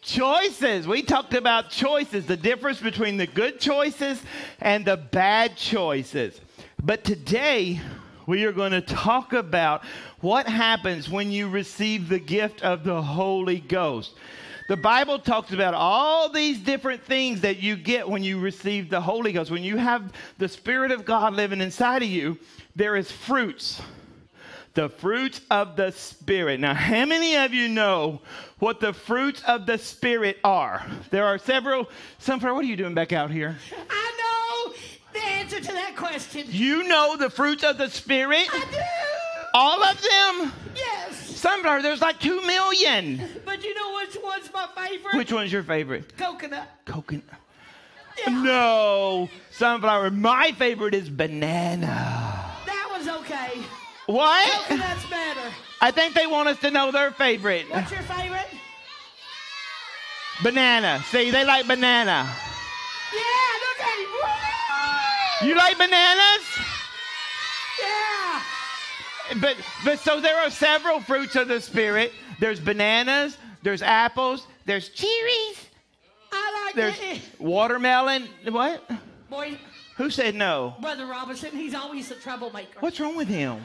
Choices. We talked about choices, the difference between the good choices and the bad choices. But today, we are going to talk about what happens when you receive the gift of the Holy Ghost. The Bible talks about all these different things that you get when you receive the Holy Ghost. When you have the Spirit of God living inside of you, there is fruits. The fruits of the Spirit. Now, how many of you know what the fruits of the Spirit are? There are several. Sunflower, what are you doing back out here? I know the answer to that question. You know the fruits of the Spirit? I do. All of them? Yes. Sunflower, there's like 2 million. But you know which one's my favorite? Which one's your favorite? Coconut. Coconut. Yeah. No. Sunflower, my favorite is banana. That was okay. What? Coconut's better. I think they want us to know their favorite. What's your favorite? Banana. See, they like banana. Yeah, look at him. Woo! You like bananas? Yeah. But so there are several fruits of the Spirit. There's bananas, there's apples, there's cherries, I like there's it. watermelon. What? Boy, Who said no? Brother Robinson, he's always a troublemaker. What's wrong with him?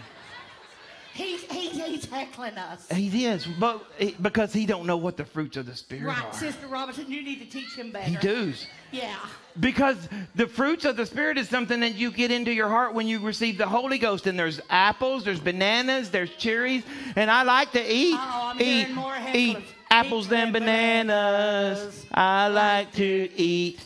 He's heckling us. He is, but because he don't know what the fruits of the Spirit Right, are. Sister Robinson, you need to teach him better. He does. Yeah. Because the fruits of the Spirit is something that you get into your heart when you receive the Holy Ghost. And there's apples, there's bananas, there's cherries. And I like to eat eat apples than bananas. I like to eat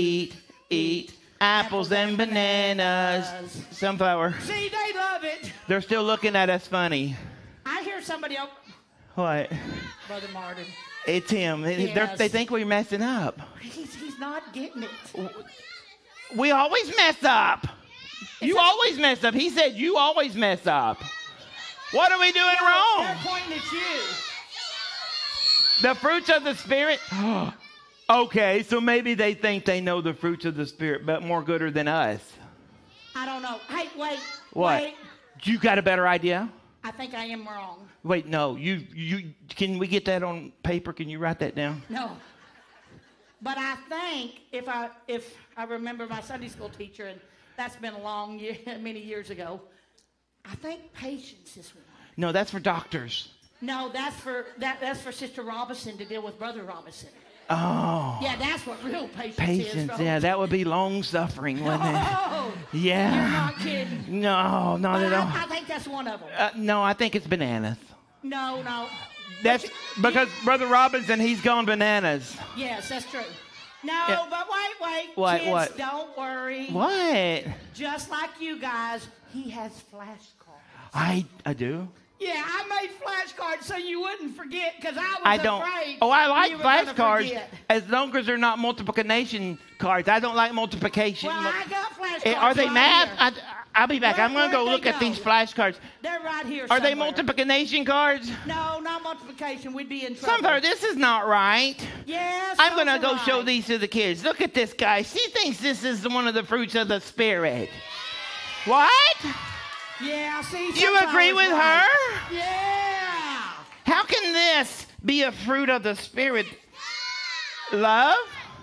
apples and bananas. Sunflower. See, they love it. They're still looking at us funny. I hear somebody else. What? Brother Martin. It's him. Yes. They think we're messing up. He's not getting it. We always mess up. You always mess up. He said you always mess up. What are we doing wrong? They're pointing at you. The fruits of the Spirit. Okay, so maybe they think they know the fruits of the Spirit, but more gooder than us. I don't know. Hey, wait. What? Wait. You got a better idea? I think I am wrong. Wait, no. You can we get that on paper? Can you write that down? No. But I think if I remember my Sunday school teacher, and that's been a long year, many years ago, I think patience is one. No, that's for doctors. No, that's for Sister Robinson to deal with Brother Robinson. Oh. Yeah, that's what real patience is. Patience, folks. yeah, that would be long suffering, wouldn't it? Oh, Yeah. you're not kidding. No, not But at all. I think that's one of them. No, I think it's bananas. No. That's because Brother Robinson, he's gone bananas. Yes, that's true. No, Yeah. but wait. What, Kids, what? don't worry. What? Just like you guys, he has flashcards. I do. Yeah, I made flashcards so you wouldn't forget because I was don't. afraid. Oh, I like you were gonna flashcards forget. as long as they're not multiplication cards. I don't like multiplication. Well, I got flashcards. Are they right math? here. I'll be back. I'm going to go Where'd look they at these go? flashcards. They're right here. Are they somewhere. multiplication cards? No, not multiplication. We'd be in trouble. Sunflower, this is not right. Yes. I'm going to those go are show right. these to the kids. Look at this guy. She thinks this is one of the fruits of the Spirit. What? Yeah, see. You agree with right. her? Yeah. How can this be a fruit of the Spirit? Love?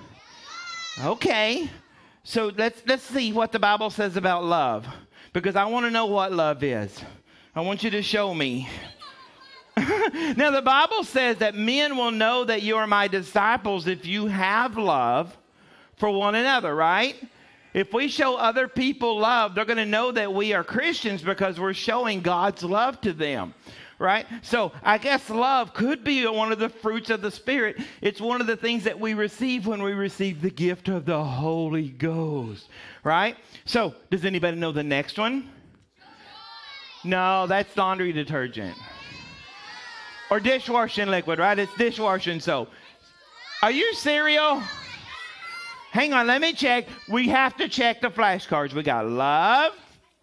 Okay. So let's see what the Bible says about love. Because I want to know what love is. I want you to show me. Now, the Bible says that men will know that you are my disciples if you have love for one another, right? If we show other people love, they're going to know that we are Christians because we're showing God's love to them, right? So I guess love could be one of the fruits of the Spirit. It's one of the things that we receive when we receive the gift of the Holy Ghost, right? So does anybody know the next one? No, that's laundry detergent. Or dishwashing liquid, right? It's dishwashing soap. Are you cereal? Hang on, let me check. We have to check the flashcards. We got love.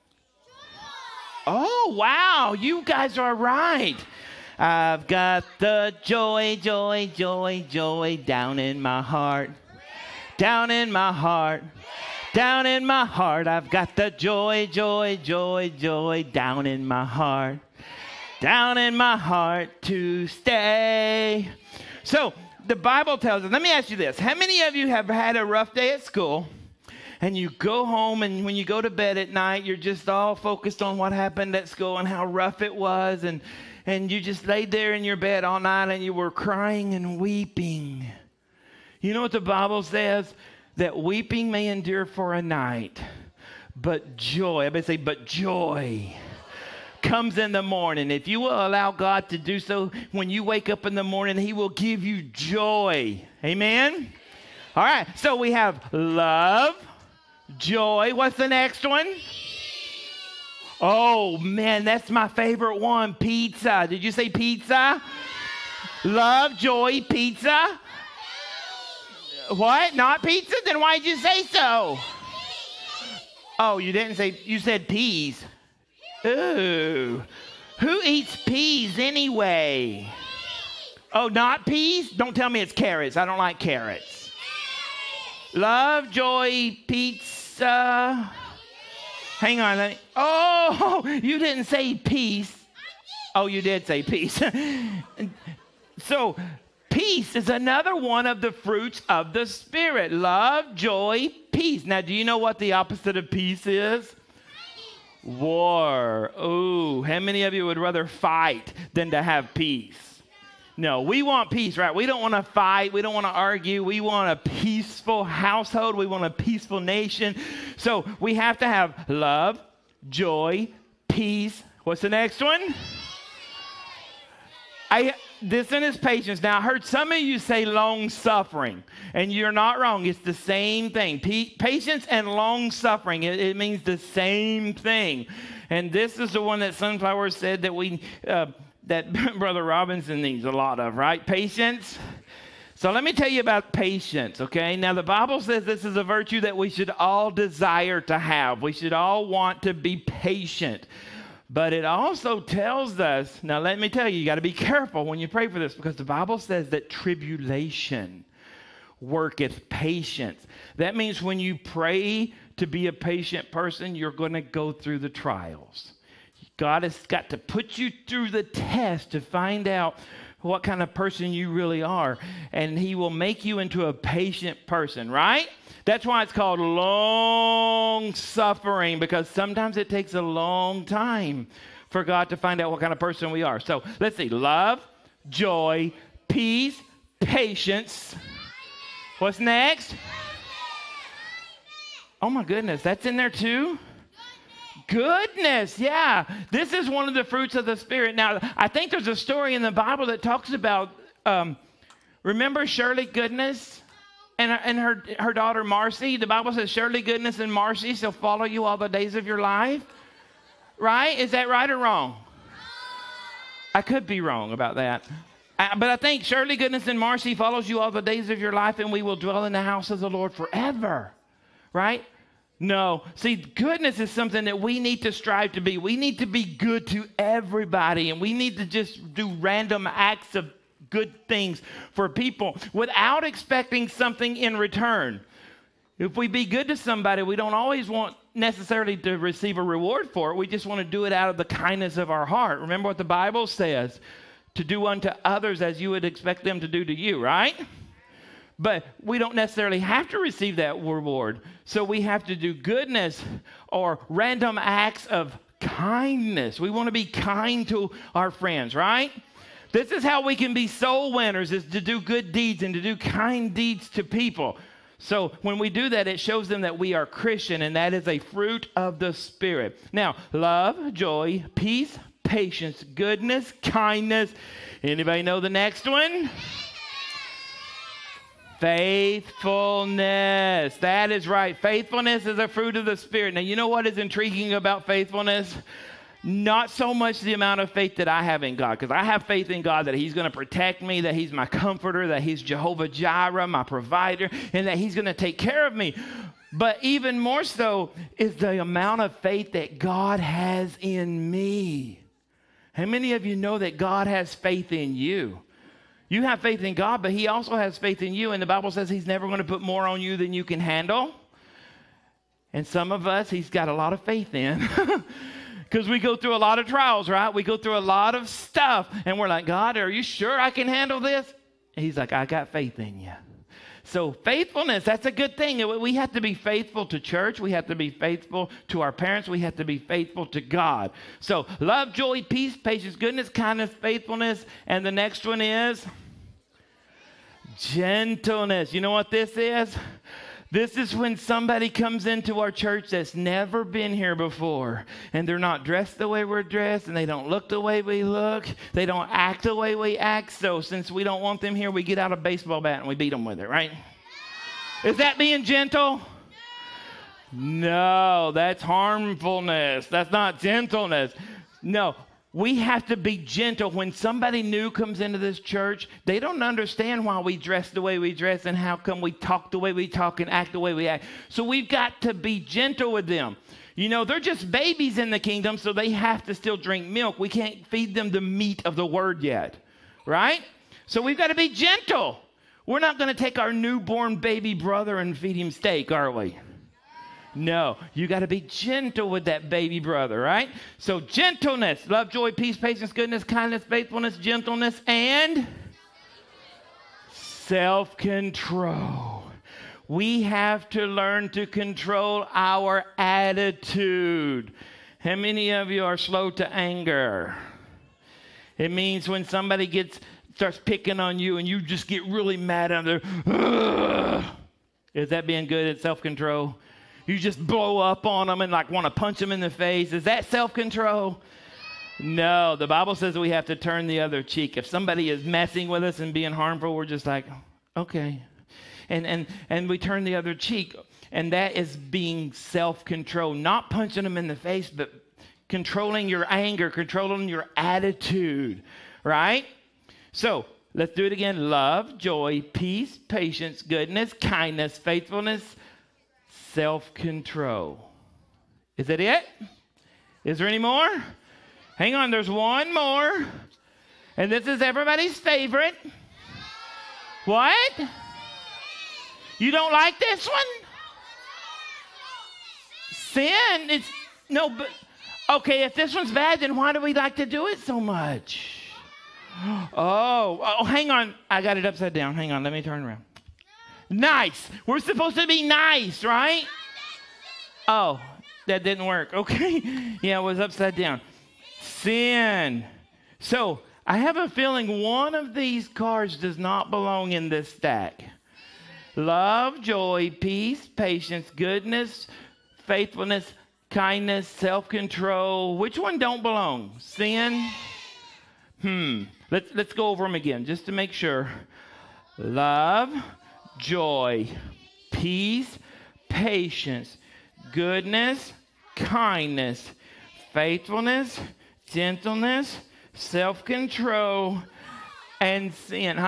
Oh, wow. You guys are right. I've got the joy, joy, joy, joy down in my heart. Down in my heart. Down in my heart. I've got the joy, joy, joy, joy down in my heart. Down in my heart to stay. So the Bible tells us, let me ask you this. How many of you have had a rough day at school and you go home and when you go to bed at night, you're just all focused on what happened at school and how rough it was and you just laid there in your bed all night and you were crying and weeping. You know what the Bible says? That weeping may endure for a night, but joy, everybody say, but joy comes in the morning. If you will allow God to do so, when you wake up in the morning, he will give you joy. Amen? All right, so we have love, joy. What's the next one? Oh, man, that's my favorite one, pizza. Did you say pizza? Love, joy, pizza. What? Not pizza? Then why did you say so? Oh, you didn't say, you said peas. Ooh. Who eats peas anyway? Oh, not peas? Don't tell me it's carrots. I don't like carrots. Love, joy, pizza. Hang on. Oh, you didn't say peace. Oh, you did say peace. So, peace is another one of the fruits of the Spirit. Love, joy, peace. Now, do you know what the opposite of peace is? War. Oh, how many of you would rather fight than to have peace? No, we want peace, right? We don't want to fight. We don't want to argue. We want a peaceful household. We want a peaceful nation. So we have to have love, joy, peace. What's the next one? This one is patience. Now, I heard some of you say long suffering, and you're not wrong. It's the same thing. Patience and long suffering, it means the same thing. And this is the one that Sunflower said that that Brother Robinson needs a lot of, right? Patience. So let me tell you about patience, okay? Now, the Bible says this is a virtue that we should all desire to have. We should all want to be patient. But it also tells us, now let me tell you, you got to be careful when you pray for this because the Bible says that tribulation worketh patience. That means when you pray to be a patient person, you're going to go through the trials. God has got to put you through the test to find out what kind of person you really are. And he will make you into a patient person, right? That's why it's called long suffering, because sometimes it takes a long time for God to find out what kind of person we are. So let's see. Love, joy, peace, patience. What's next? Oh my goodness, that's in there too? Goodness, yeah. This is one of the fruits of the Spirit. Now, I think there's a story in the Bible that talks about, remember Shirley Goodness and her daughter Marcy? The Bible says Shirley Goodness and Marcy shall follow you all the days of your life. Right? Is that right or wrong? I could be wrong about that. But I think Shirley Goodness and Marcy follows you all the days of your life, and we will dwell in the house of the Lord forever. Right? No. See, goodness is something that we need to strive to be. We need to be good to everybody, and we need to just do random acts of good things for people without expecting something in return. If we be good to somebody, we don't always want necessarily to receive a reward for it. We just want to do it out of the kindness of our heart. Remember what the Bible says, to do unto others as you would expect them to do to you, right? But we don't necessarily have to receive that reward. So we have to do goodness or random acts of kindness. We want to be kind to our friends, right? This is how we can be soul winners, is to do good deeds and to do kind deeds to people. So when we do that, it shows them that we are Christian, and that is a fruit of the Spirit. Now, love, joy, peace, patience, goodness, kindness. Anybody know the next one? Faithfulness. That is right. Faithfulness is a fruit of the Spirit. Now, you know what is intriguing about faithfulness? Not so much the amount of faith that I have in God, because I have faith in God that He's going to protect me, that He's my comforter, that He's Jehovah Jireh, my provider, and that He's going to take care of me. But even more so is the amount of faith that God has in me. How many of you know that God has faith in you? You have faith in God, but He also has faith in you. And the Bible says He's never going to put more on you than you can handle. And some of us, He's got a lot of faith in. Because we go through a lot of trials, right? We go through a lot of stuff. And we're like, God, are you sure I can handle this? He's like, I got faith in you. So faithfulness, that's a good thing. We have to be faithful to church. We have to be faithful to our parents. We have to be faithful to God. So love, joy, peace, patience, goodness, kindness, faithfulness. And the next one is gentleness. You know what this is? This is when somebody comes into our church that's never been here before, and they're not dressed the way we're dressed, and they don't look the way we look. They don't act the way we act. So since we don't want them here, we get out a baseball bat and we beat them with it, right? Is that being gentle? No, that's harmfulness. That's not gentleness. No. We have to be gentle. When somebody new comes into this church, they don't understand why we dress the way we dress and how come we talk the way we talk and act the way we act. So we've got to be gentle with them. You know, they're just babies in the kingdom, so they have to still drink milk. We can't feed them the meat of the word yet, right? So we've got to be gentle. We're not going to take our newborn baby brother and feed him steak, are we? No, you got to be gentle with that baby brother, right? So gentleness, love, joy, peace, patience, goodness, kindness, faithfulness, gentleness, and self-control. We have to learn to control our attitude. How many of you are slow to anger? It means when somebody starts picking on you and you just get really mad at them. Is that being good at self-control? You just blow up on them and like want to punch them in the face. Is that self-control? No, the Bible says we have to turn the other cheek. If somebody is messing with us and being harmful, we're just like, okay. And we turn the other cheek. And that is being self-control. Not punching them in the face, but controlling your anger, controlling your attitude, right? So let's do it again. Love, joy, peace, patience, goodness, kindness, faithfulness, self-control. Is that it? Is there any more? Hang on, there's one more. And this is everybody's favorite. What? You don't like this one? Sin? It's no, but okay, if this one's bad, then why do we like to do it so much? Oh, hang on. I got it upside down. Hang on, let me turn around. Nice. We're supposed to be nice, right? Oh, that didn't work. Okay. Yeah, it was upside down. Sin. So I have a feeling one of these cards does not belong in this stack. Love, joy, peace, patience, goodness, faithfulness, kindness, self-control. Which one don't belong? Sin? Let's go over them again just to make sure. Love, joy, peace, patience, goodness, kindness, faithfulness, gentleness, self-control, and sin.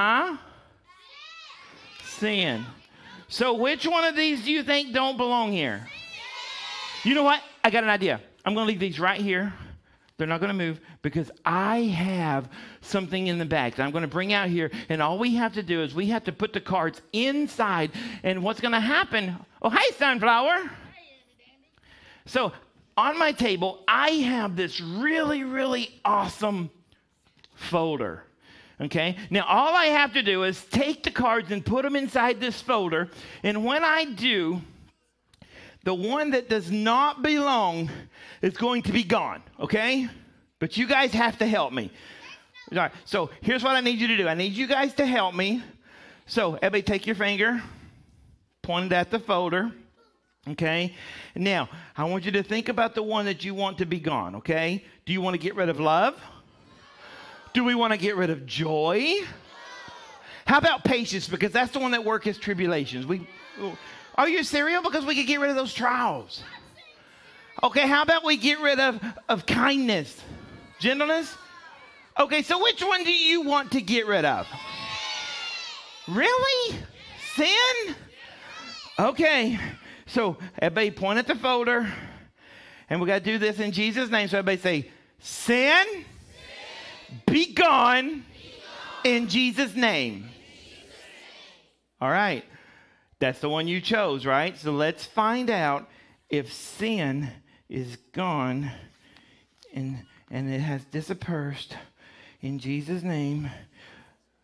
Sin. So which one of these do you think don't belong here? You know what? I got an idea. I'm going to leave these right here. They're not going to move because I have something in the bag that I'm going to bring out here. And all we have to do is we have to put the cards inside. And what's going to happen? Oh, hey, Sunflower. So on my table, I have this really, really awesome folder. Okay? Now, all I have to do is take the cards and put them inside this folder. And when I do, the one that does not belong is going to be gone, okay? But you guys have to help me. All right, so here's what I need you to do. I need you guys to help me. So everybody take your finger, point it at the folder, okay? Now, I want you to think about the one that you want to be gone, okay? Do you want to get rid of love? Do we want to get rid of joy? How about patience? Because that's the one that worketh tribulations. Are you serious? Because we could get rid of those trials. Okay, how about we get rid of kindness? Gentleness? Okay, so which one do you want to get rid of? Really? Sin? Okay, so everybody point at the folder. And we got to do this in Jesus' name. So everybody say, sin, be gone in Jesus' name. All right. That's the one you chose, right? So let's find out if sin is gone and it has dispersed in Jesus' name.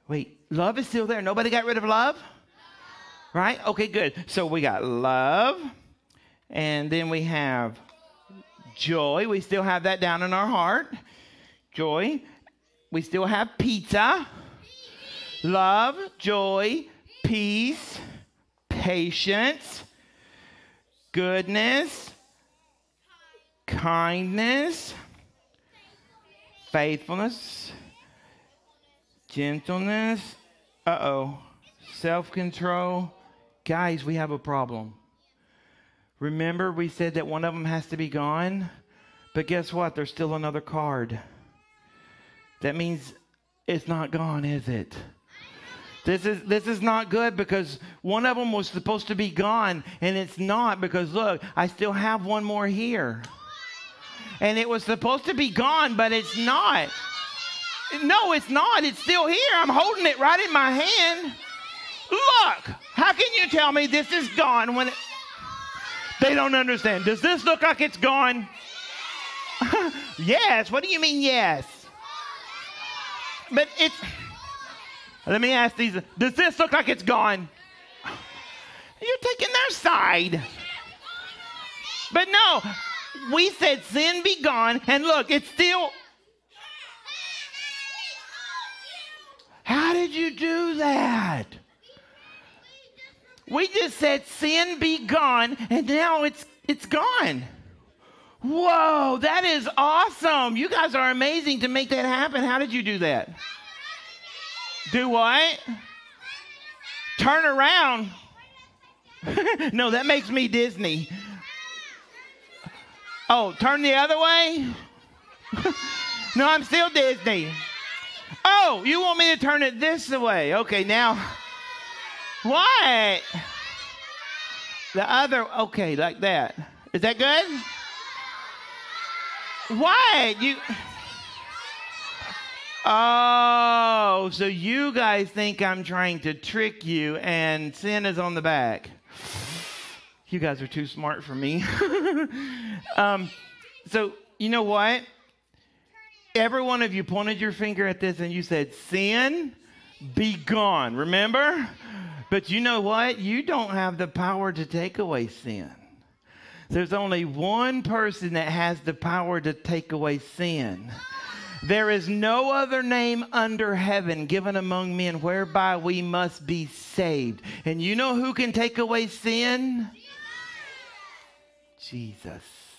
Wait, love is still there. Nobody got rid of love? Right? Okay, good. So we got love, and then we have joy. We still have that down in our heart. Joy. We still have pizza. Love, joy, peace, patience, goodness, kindness, faithfulness, gentleness, self-control. Guys, we have a problem. Remember, we said that one of them has to be gone? But guess what? There's still another card. That means it's not gone, is it? This is not good, because one of them was supposed to be gone, and it's not, because look, I still have one more here. And it was supposed to be gone, but it's not. No, it's not. It's still here. I'm holding it right in my hand. Look, how can you tell me this is gone when they don't understand? Does this look like it's gone? Yes. What do you mean, yes? But it's, let me ask these, does this look like it's gone? You're taking their side. But no, we said sin be gone, and look, it's still. How did you do that? We just said sin be gone, and now it's gone. Whoa, that is awesome. You guys are amazing to make that happen. How did you do that? Do what? Turn around. No, that makes me Disney. Oh, turn the other way? No, I'm still Disney. Oh, you want me to turn it this way? Okay, now. What? The other, okay, like that. Is that good? What? You. Oh, so you guys think I'm trying to trick you, and sin is on the back. You guys are too smart for me. So, you know what? Every one of you pointed your finger at this and you said, sin, be gone. Remember? But you know what? You don't have the power to take away sin. There's only one person that has the power to take away sin. There is no other name under heaven given among men whereby we must be saved. And you know who can take away sin? Jesus.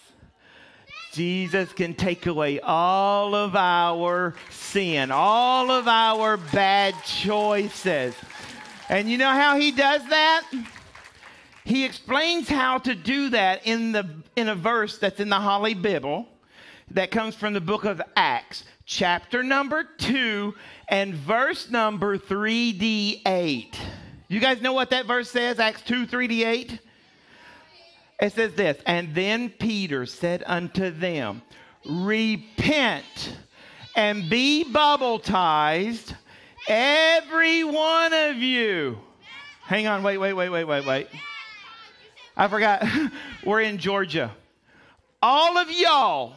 Jesus can take away all of our sin, all of our bad choices. And you know how he does that? He explains how to do that in a verse that's in the Holy Bible that comes from the book of Acts, chapter number 2 and verse number 3d8. You guys know what that verse says, Acts 2, 3d8? It says this, and then Peter said unto them, repent and be baptized, every one of you. Hang on, wait. I forgot. We're in Georgia. All of y'all,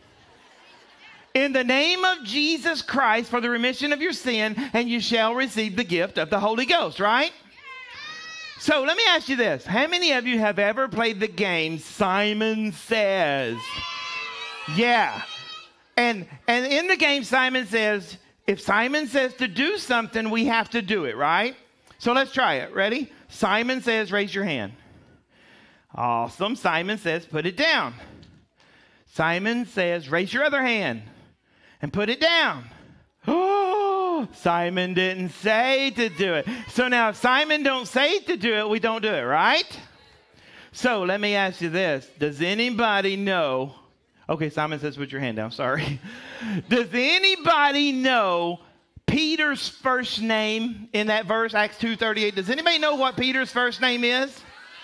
in the name of Jesus Christ, for the remission of your sin, and you shall receive the gift of the Holy Ghost, right? So let me ask you this. How many of you have ever played the game Simon Says? Yeah. And in the game, Simon Says, if Simon says to do something, we have to do it, right? So let's try it. Ready? Simon says, raise your hand. Awesome. Simon says, put it down. Simon says, raise your other hand and put it down. Oh, Simon didn't say to do it. So now if Simon don't say to do it, we don't do it, right? So let me ask you this. Does anybody know? Okay, Simon says put your hand down. Sorry. Does anybody know Peter's first name in that verse, Acts 2:38? Does anybody know what Peter's first name is?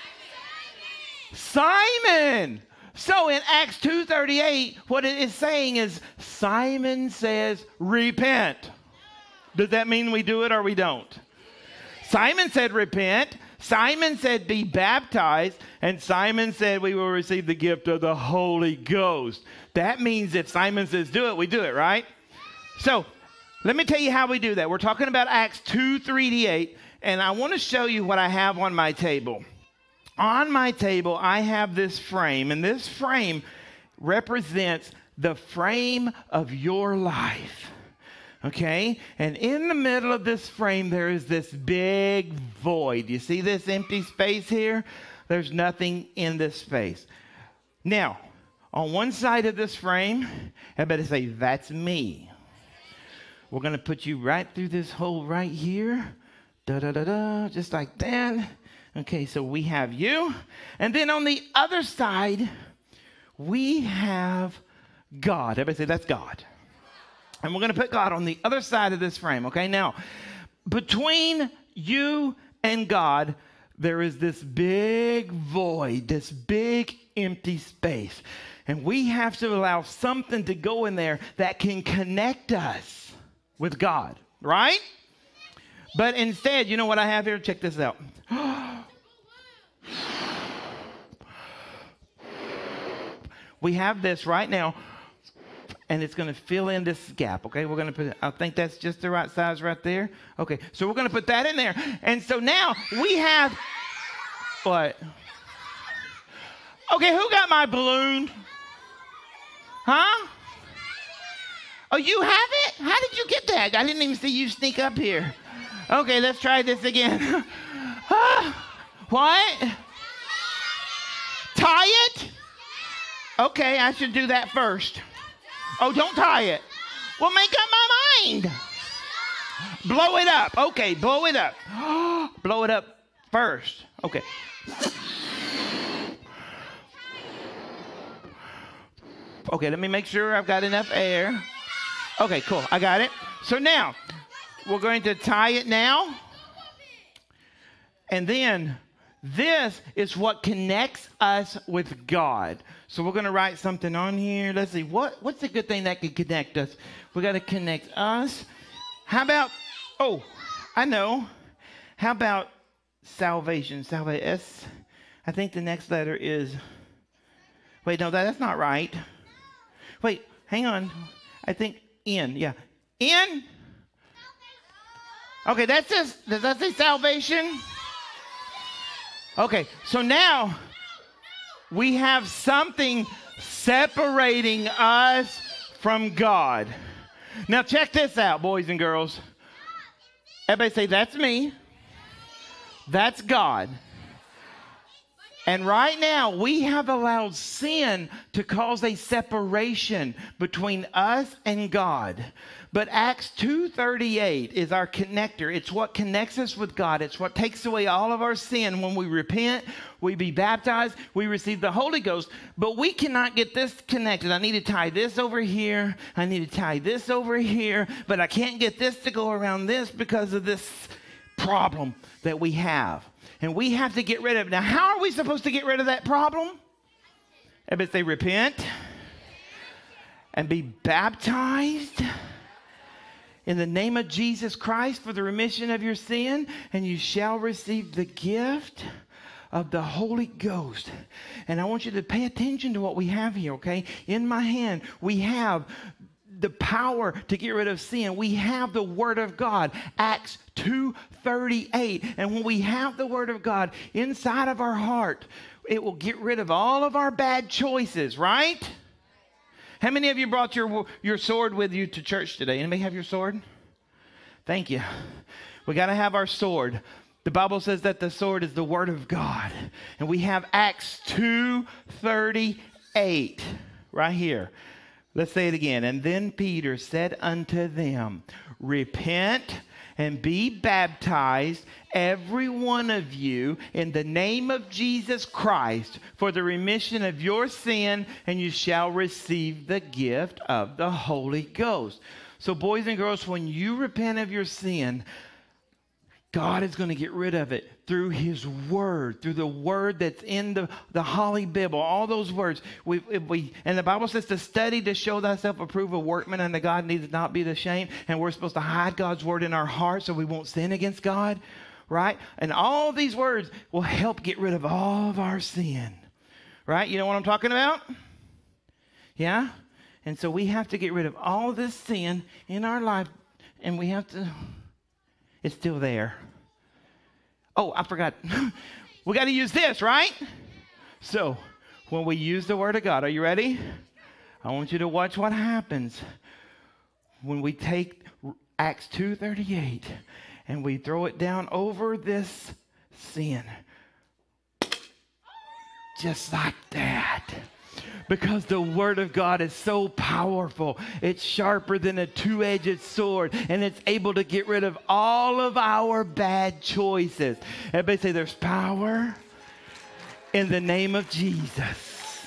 Simon. So in Acts 2:38, what it is saying is Simon says, repent. Does that mean we do it or we don't? Simon said, repent. Simon said, be baptized. And Simon said, we will receive the gift of the Holy Ghost. That means if Simon says do it, we do it, right? So Let me tell you how we do that. We're talking about Acts 2:3-8, and I want to show you what I have on my table. On my table, I have this frame, and this frame represents the frame of your life. Okay? And in the middle of this frame, there is this big void. You see this empty space here? There's nothing in this space. Now, on one side of this frame, everybody say, that's me. We're going to put you right through this hole right here. Da-da-da-da, just like that. Okay, so we have you. And then on the other side, we have God. Everybody say, that's God. And we're going to put God on the other side of this frame, okay? Now, between you and God, there is this big void, this big empty space. And we have to allow something to go in there that can connect us with God, right? But instead, you know what I have here? Check this out. We have this right now. And it's going to fill in this gap, okay? We're going to put it, I think that's just the right size right there. Okay, so we're going to put that in there. And so now we have, what? Okay, who got my balloon? Huh? Oh, you have it? How did you get that? I didn't even see you sneak up here. Okay, let's try this again. What? Tie it? Okay, I should do that first. Oh, don't tie it. Well, make up my mind. Blow it up. Okay, blow it up. Blow it up first. Okay. Okay, let me make sure I've got enough air. Okay, cool. I got it. So now, we're going to tie it now. And then this is what connects us with God. So we're going to write something on here. Let's see. What's a good thing that can connect us? We got to connect us. How about, I know. How about salvation? S. I think the next letter is, wait, no, that's not right. Wait, hang on. I think N. Yeah. N? Okay, does that say salvation? Okay, so now we have something separating us from God. Now check this out, boys and girls. Everybody say, that's me. That's God. And right now, we have allowed sin to cause a separation between us and God. But Acts 2:38 is our connector. It's what connects us with God. It's what takes away all of our sin. When we repent, we be baptized, we receive the Holy Ghost. But we cannot get this connected. I need to tie this over here. I need to tie this over here. But I can't get this to go around this because of this problem that we have. And we have to get rid of it. Now, how are we supposed to get rid of that problem? Everybody say repent and be baptized in the name of Jesus Christ for the remission of your sin, and you shall receive the gift of the Holy Ghost. And I want you to pay attention to what we have here, okay? In my hand, we have the power to get rid of sin. We have the Word of God, Acts 2:38. And when we have the Word of God inside of our heart, it will get rid of all of our bad choices, right? How many of you brought your sword with you to church today? Anybody have your sword? Thank you. We got to have our sword. The Bible says that the sword is the Word of God. And we have Acts 2:38 right here. Let's say it again. And then Peter said unto them, repent and be baptized, every one of you, in the name of Jesus Christ, for the remission of your sin, and you shall receive the gift of the Holy Ghost. So boys and girls, when you repent of your sin, God is going to get rid of it through His Word, through the Word that's in the Holy Bible, all those words. And the Bible says to study to show thyself approved, a workman unto God needs not be ashamed. And we're supposed to hide God's Word in our hearts so we won't sin against God, right? And all these words will help get rid of all of our sin, right? You know what I'm talking about? Yeah? And so we have to get rid of all this sin in our life and we have to, it's still there. Oh, I forgot. We got to use this, right? So when we use the Word of God, are you ready? I want you to watch what happens when we take Acts 2:38 and we throw it down over this sin. Just like that. Because the Word of God is so powerful. It's sharper than a two-edged sword, and it's able to get rid of all of our bad choices. Everybody say there's power in the name of Jesus.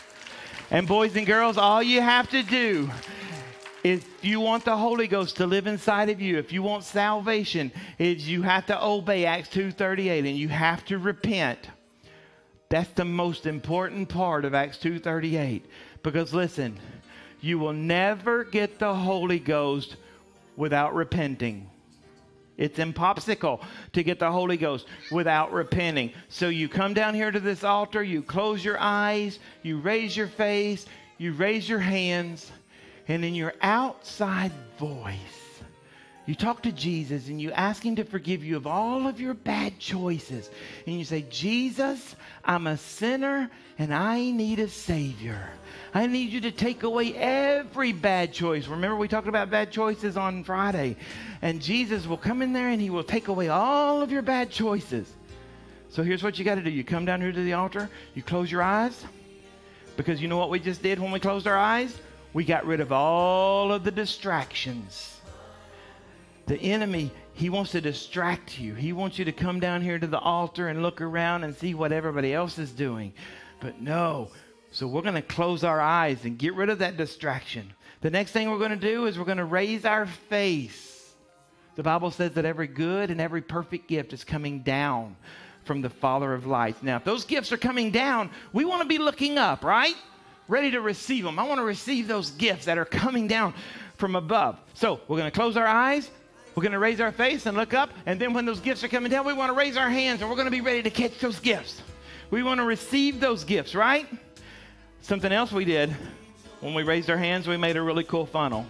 And boys and girls, all you have to do is, if you want the Holy Ghost to live inside of you, if you want salvation, is you have to obey Acts 2:38, and you have to repent. That's the most important part of Acts 2:38. Because listen, you will never get the Holy Ghost without repenting. It's impossible to get the Holy Ghost without repenting. So you come down here to this altar, you close your eyes, you raise your face, you raise your hands, and in your outside voice, you talk to Jesus and you ask him to forgive you of all of your bad choices. And you say, Jesus, I'm a sinner and I need a Savior. I need you to take away every bad choice. Remember, we talked about bad choices on Friday. And Jesus will come in there and he will take away all of your bad choices. So here's what you got to do. You come down here to the altar. You close your eyes. Because you know what we just did when we closed our eyes? We got rid of all of the distractions. The enemy, he wants to distract you. He wants you to come down here to the altar and look around and see what everybody else is doing. But no. So we're going to close our eyes and get rid of that distraction. The next thing we're going to do is we're going to raise our face. The Bible says that every good and every perfect gift is coming down from the Father of lights. Now, if those gifts are coming down, we want to be looking up, right? Ready to receive them. I want to receive those gifts that are coming down from above. So we're going to close our eyes. We're going to raise our face and look up. And then when those gifts are coming down, we want to raise our hands and we're going to be ready to catch those gifts. We want to receive those gifts, right? Something else we did when we raised our hands, we made a really cool funnel.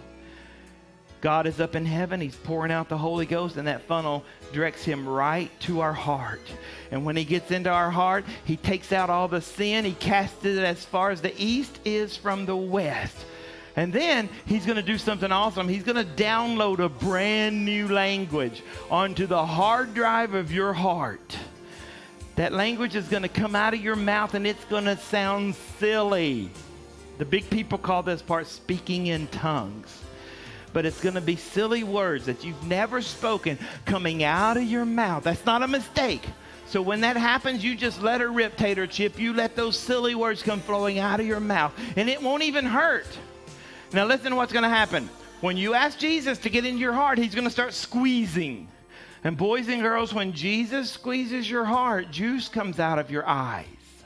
God is up in heaven. He's pouring out the Holy Ghost, and that funnel directs him right to our heart. And when he gets into our heart, he takes out all the sin. He casts it as far as the east is from the west. And then he's going to do something awesome. He's going to download a brand new language onto the hard drive of your heart. That language is going to come out of your mouth, and it's going to sound silly. The big people call this part speaking in tongues. But it's going to be silly words that you've never spoken coming out of your mouth. That's not a mistake. So when that happens, you just let her rip, Tater Chip. You let those silly words come flowing out of your mouth, and it won't even hurt. Now listen to what's going to happen. When you ask Jesus to get into your heart, he's going to start squeezing. And boys and girls, when Jesus squeezes your heart, juice comes out of your eyes.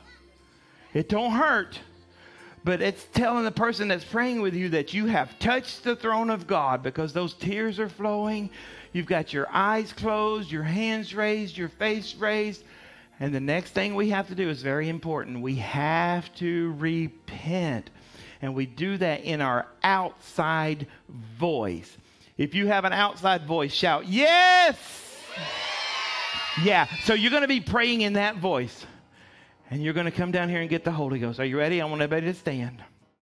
It don't hurt, but it's telling the person that's praying with you that you have touched the throne of God, because those tears are flowing. You've got your eyes closed, your hands raised, your face raised. And the next thing we have to do is very important. We have to repent. And we do that in our outside voice. If you have an outside voice, shout, yes! Yeah, so you're going to be praying in that voice. And you're going to come down here and get the Holy Ghost. Are you ready? I want everybody to stand.